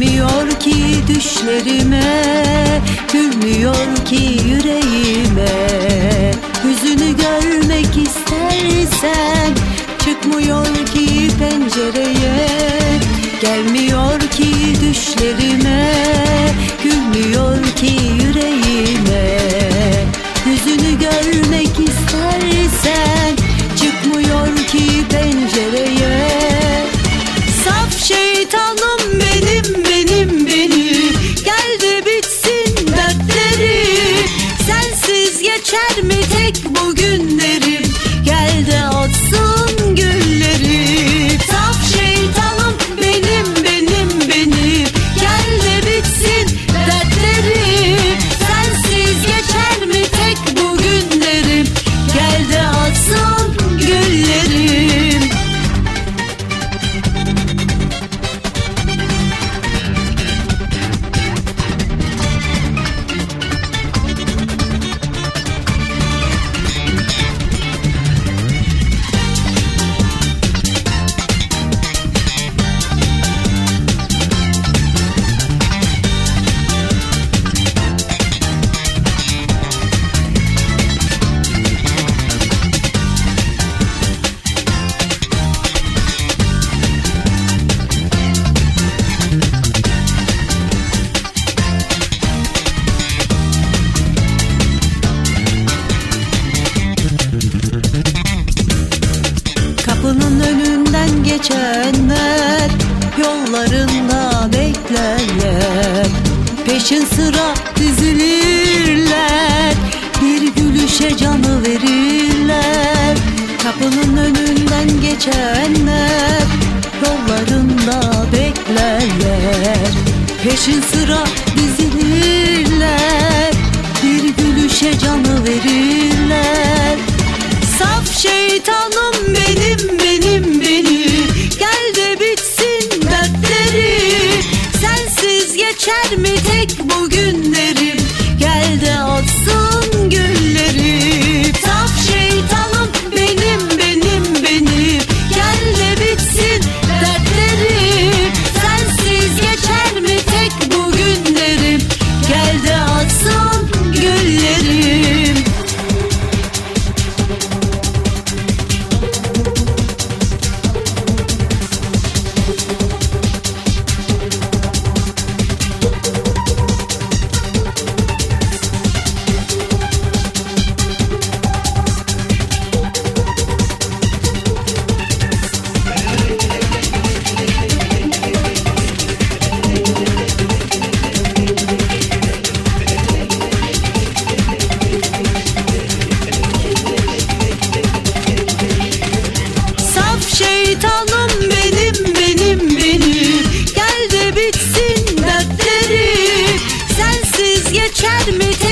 Gelmiyor ki düşlerime, gülmüyor ki yüreğime. Yüzünü görmek istersen çıkmıyor ki pencereye. Gelmiyor ki düşlerime, gülmüyor ki yüreğime. Yüzünü görmek istersen çıkmıyor ki pencereye. Saf şeytanım benim, gel de bitsin dertleri. Sensiz geçer mi tek bu günlerim, gel de açsın gülleri. Saf şeytanım benim, gel de bitsin dertleri. Sensiz geçer mi tek bu günlerim, gel de açsın güllerim. Kapının önünden geçenler yollarında beklerler. Peşin sıra dizilirler, bir gülüşe canı verirler. Kapının önünden geçenler yollarında beklerler. Peşin sıra dizilirler, bir gülüşe canı verirler. Saf şeytanım benim, gel de bitsin dertleri. Sensiz geçer mi tek bu günlerim, gel de açsın gülleri. Saf şeytanım benim, gel de bitsin dertleri. Sensiz geçer mi tek bu günlerim, gel de açsın güllerim. Şeytanım benim, gel de bitsin dertleri. Sensiz geçer mi